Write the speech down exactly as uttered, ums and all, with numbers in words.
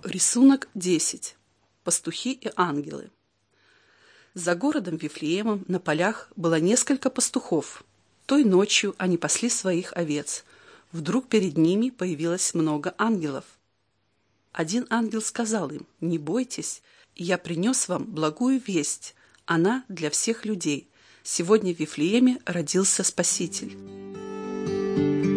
Рисунок десять. Пастухи и ангелы. За городом Вифлеемом на полях было несколько пастухов. Той ночью они пасли своих овец. Вдруг перед ними появилось много ангелов. Один ангел сказал им: «Не бойтесь, я принес вам благую весть. Она для всех людей. Сегодня в Вифлееме родился Спаситель».